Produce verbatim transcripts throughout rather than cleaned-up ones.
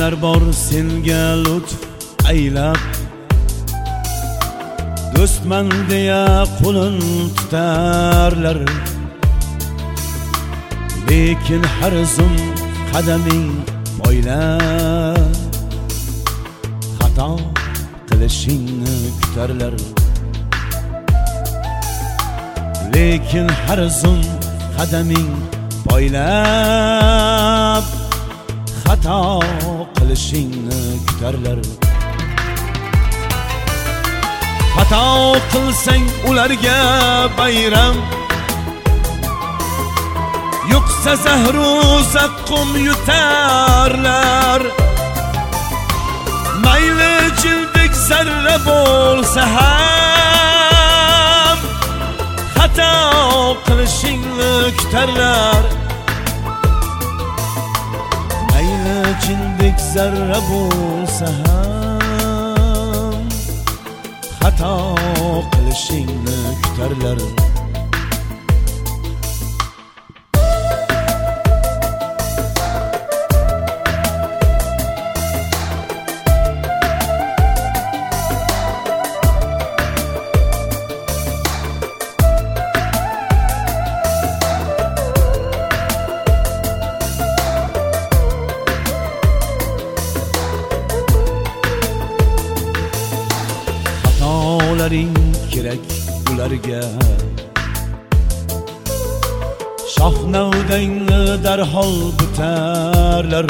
Shundaylar bor senga lutf aylab, do'stman deya qo'lin tutarlar. Lekin har zum qadaming poylab, xato qilishingni kutarlar. Lekin har zum qadaming poylab, xato qilishingni kutarlar. Xato qilsang ularga bayram, yo'qsa zahru zaqqum yutarlar. Mayli jildek zarra bo'lsa ham, xato qilishingni kutarlar. Mayli jildek zarra bo'lsa ham, xato qilishingni kutarlar. Kerak ularga, shohnavdangni darhol bitarlar.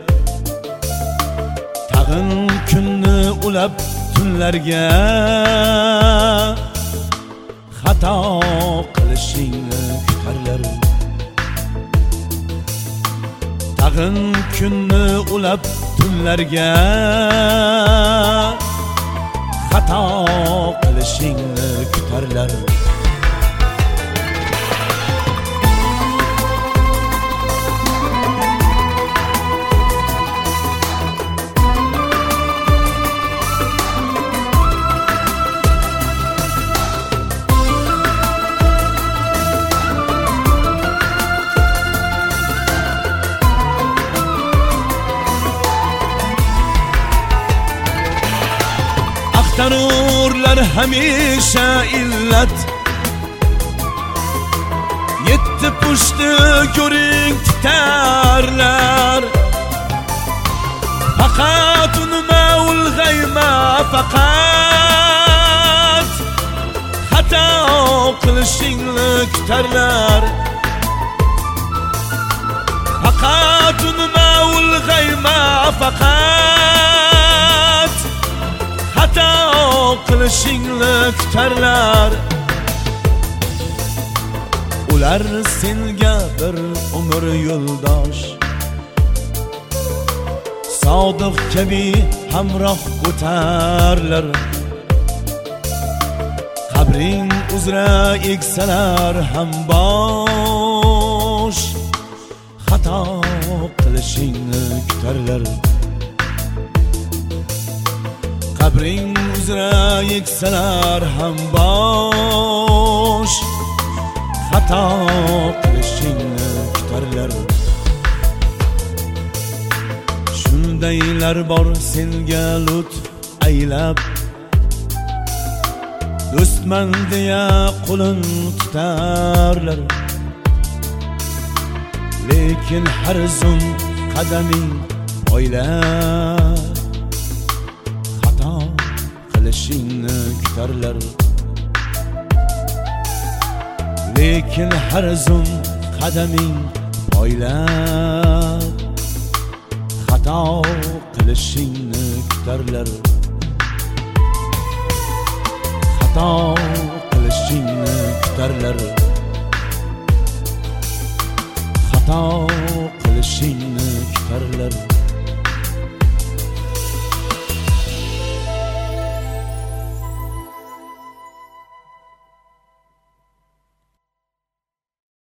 Tag'in kunni ulab tunlarga, xato qilishingni kutarlar. Tag'in kunni ulab tunlarga, xato qilishingni kutarlar. Axtarurlar hamisha illat, yetti pushti ko'ring titarlar. Faqat unma ulg'ayma, faqat xato qilishingni kutarlar. Faqat unma ulg'ayma, faqat xato qilishingni kutarlar. Ular senga bir umr yo'ldosh, sodiq kabi hamroh o'tarlar. Qabring uzra eksalar ham bosh, xato qilishingni kutarlar. Qabring uzra eksalar ham bosh, xato qilishingni kutarlar. Shundaylar bor senga lutf aylab, do'stman deya qo'lin tutarlar. Lekin har zum qadaming poylab, xato qilishingni kutarlar. Lekin har zum qadaming poylab, xato qilishingni kutarlar. Xato